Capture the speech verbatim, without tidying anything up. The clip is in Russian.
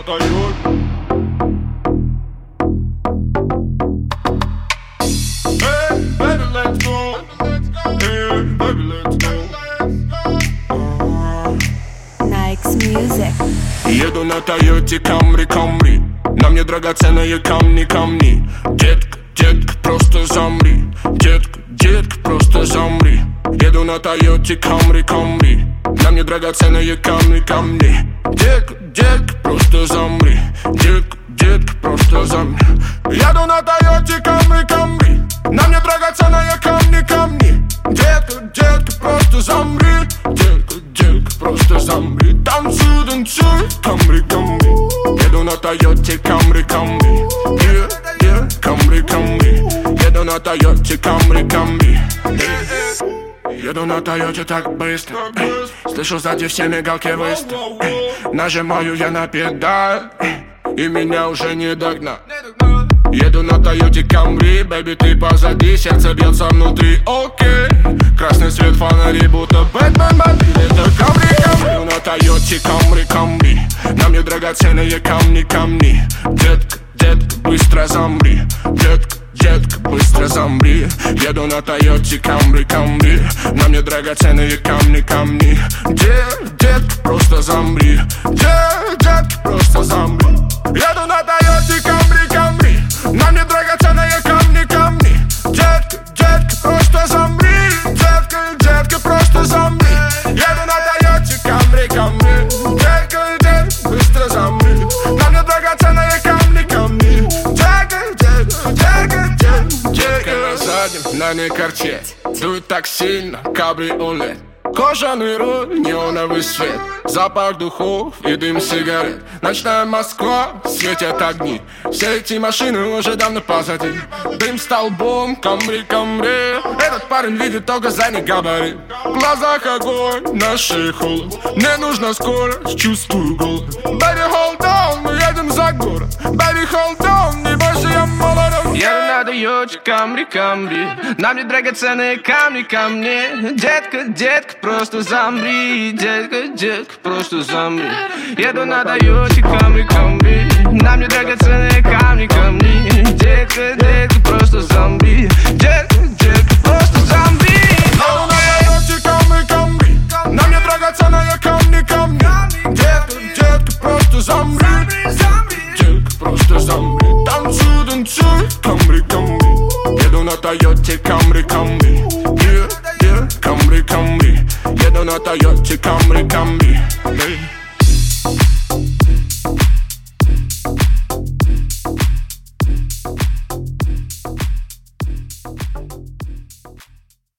Тойоте. Эй, baby, let's go. Эй, baby, let's go. Nikes Music. Еду на Тойоте Камри, Камри. На мне драгоценные камни, камни. Детка, детка, просто замри. Детка, детка, просто замри. Еду на Тойоте Камри, Камри. На мне драгоценные камни, камни. Детка, детка, просто замри. Детка, детка, просто замри. Еду на Тойоте Камри, Камри. На мне драгоценные камни, камни. Детка, детка, просто замри. Детка, детка, просто замри. Танцуй, танцуй, Камри, Камри. Еду на Тойоте Камри, Камри. Yeah, yeah, Камри, Камри. Еду на Тойоте Камри, Камри. Еду на Тойоте так быстро. Слышу сзади все мигалки быстро. Нажимаю я на педаль, и меня уже не догнать. Еду на Тойоте Камри, бэби, ты позади, сердце бьется внутри, окей. Красный свет фонари, будто Бэтмен мобиль. Это Камри, Камри. Еду на Тойоте Камри, Камри. На мне драгоценные камни, камни. Детка, детка, быстро замри. Детка, детка, быстро замри. Еду на Тойоте Камри, Камри. На мне драгоценные камни, камни. Детка, детка, просто замри. Детка, детка, просто замри. Еду на Тойоте Камри, Камри. На мне драгоценные камни, камни. Детка, детка, просто замри. Детка, детка, просто замри. Еду на Тойоте Камри, Камри. Детка, детка, быстро замри. На мне драгоценные камни, камни. Детка, детка, детка, детка, детка. На заднем, на ней карте. Дует так сильно, кабриолет. Кожаный руль, неоновый свет. Запах духов и дым сигарет. Ночная Москва, светят огни. Все эти машины уже давно позади. Дым столбом, Камри, Камри. Этот парень видит только задний габарит. В глазах огонь, на шее холод. Мне нужна скорость, чувствую голод. Baby, hold on, мы едем за город. Baby, hold on, не бойся, я молод. Еду на Тойоте Камри, Камри. На мне драгоценные камни, камни. Детка, детка, просто замри. Детка, детка, просто замри. Еду на Тойоте Камри, Камри. На мне драгоценные камни, камни. Детка, детка, просто замри. Детка, детка, просто замри. Еду на Тойоте Камри, Камри. На мне драгоценные камни, камни. Детка, детка, просто замри. Детка, просто замри. Танцуй, танцуй, Камри, Камри. Еду на Тойоте Камри, Камри. Yeah, yeah, Камри, Камри. Еду на Тойоте Камри, Камри.